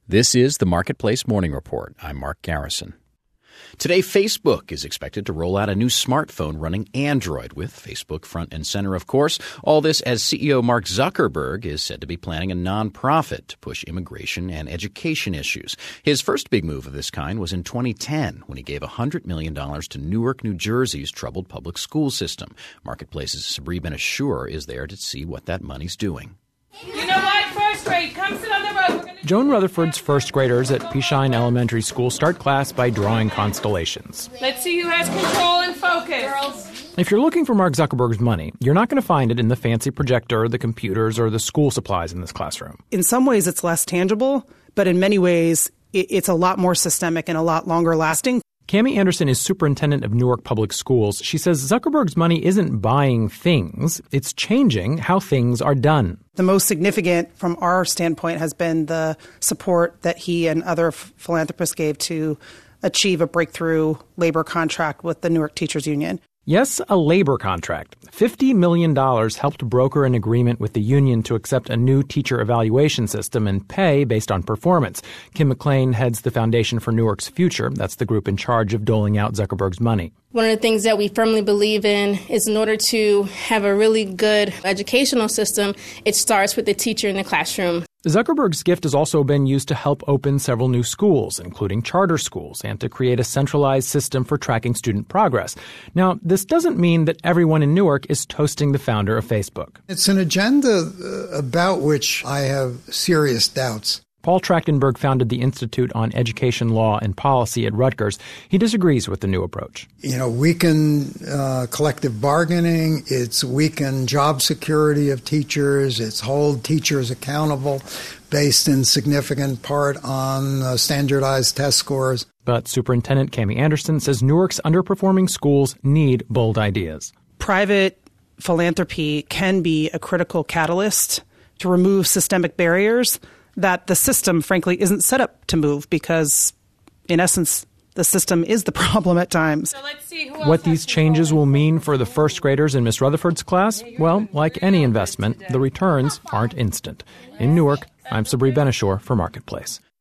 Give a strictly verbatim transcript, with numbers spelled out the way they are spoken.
This is the Marketplace Morning Report. I'm Mark Garrison. Today, Facebook is expected to roll out a new smartphone running Android, with Facebook front and center, of course. All this as C E O Mark Zuckerberg is said to be planning a nonprofit to push immigration and education issues. His first big move of this kind was in twenty ten, when he gave one hundred million dollars to Newark, New Jersey's troubled public school system. Marketplace's Sabri Ben-Achour is there to see what that money's doing. You know what? First grade, come sit on the road. We're gonna Joan Rutherford's first graders at Peashine Elementary School start class by drawing constellations. Let's see who has control and focus. Girls. If you're looking for Mark Zuckerberg's money, you're not going to find it in the fancy projector, the computers, or the school supplies in this classroom. In some ways, it's less tangible, but in many ways, it's a lot more systemic and a lot longer lasting. Cami Anderson is superintendent of Newark Public Schools. She says Zuckerberg's money isn't buying things, it's changing how things are done. The most significant from our standpoint has been the support that he and other f- philanthropists gave to achieve a breakthrough labor contract with the Newark Teachers Union. Yes, a labor contract. fifty million dollars helped broker an agreement with the union to accept a new teacher evaluation system and pay based on performance. Kim McLean heads the Foundation for Newark's Future. That's the group in charge of doling out Zuckerberg's money. One of the things that we firmly believe in is in order to have a really good educational system, it starts with the teacher in the classroom. Zuckerberg's gift has also been used to help open several new schools, including charter schools, and to create a centralized system for tracking student progress. Now, this doesn't mean that everyone in Newark is toasting the founder of Facebook. It's an agenda about which I have serious doubts. Paul Trachtenberg founded the Institute on Education Law and Policy at Rutgers. He disagrees with the new approach. You know, weaken uh, collective bargaining, it's weaken job security of teachers, it's hold teachers accountable based in significant part on uh, standardized test scores. But Superintendent Cami Anderson says Newark's underperforming schools need bold ideas. Private philanthropy can be a critical catalyst to remove systemic barriers that the system, frankly, isn't set up to move because, in essence, the system is the problem at times. So let's see who else What these changes will mean for the first graders in Miss Rutherford's class? Well, like any investment, the returns aren't instant. In Newark, I'm Sabri Ben-Achour for Marketplace.